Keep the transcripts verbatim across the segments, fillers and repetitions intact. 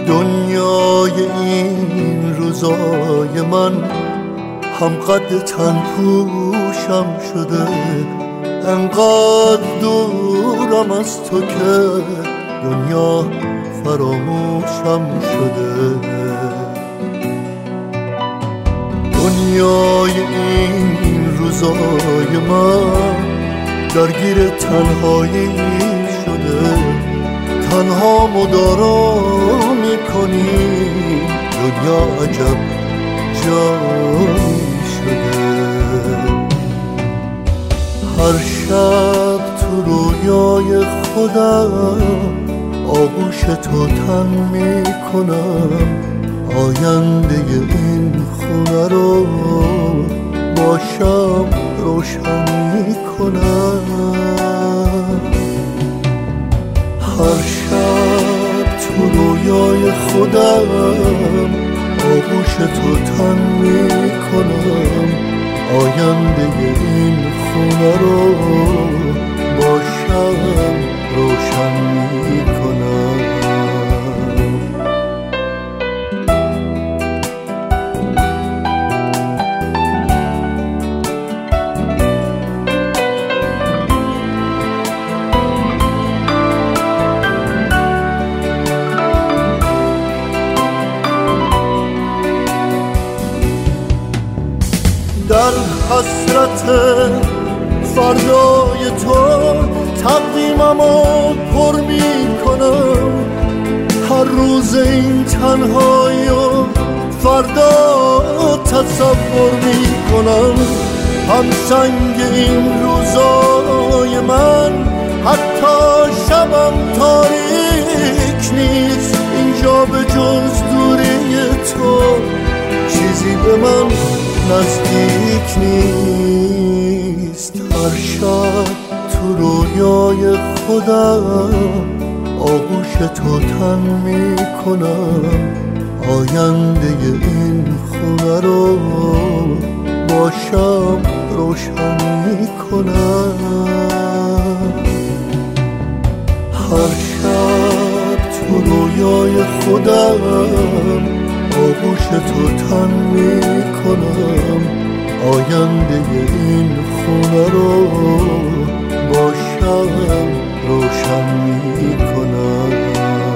دنیای این روزای من هم قد تن پوشم شده، انقدر دورم از تو که دنیا فراموشم شده. دنیای این روزای من درگیر تنهایی شده، تنها مدارا میکنی، دنیا عجب جایی شده. هر شب تو رویای خودم آغوش تو تن میکنم، آینده این خونه رو با شب روشن میکنم. هر شب تو رویای خودم آغوش تو تن میکنم، آینده این خونه رو با شب روشن میکنم. در حسرت فردای تو تقویممو پر میکنم، هر روز این تنهایی و فردا تصور میکنم. هم سنگ این روزای من حتی شبم تاریک نیست، اینجا به جز دوری تو چیزی به من نزدیک نیست. هر شب تو رویای خودم آغوش تو تن میکنم، آینده این خونه رو با شب روشن میکنم. هر شب تو رویای خودم آغوش تو تن میکنم، آینده این خونه رو با شب روشن میکنم.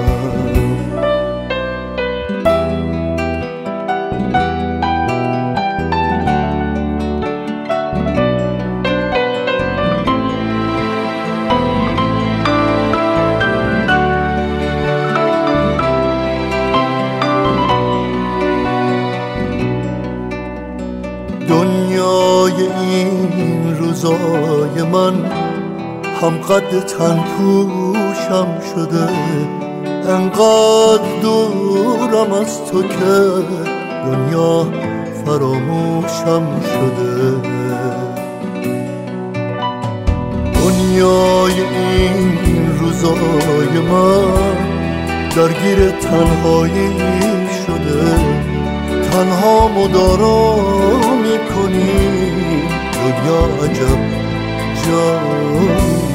دنیای این روزای من هم قد تن پوشم شده، انقدر دورم از تو که دنیا فراموشم شده. دنیای این روزای من درگیر تنهایی شده، تنها مدارا میکنی، دنیا عجب جایی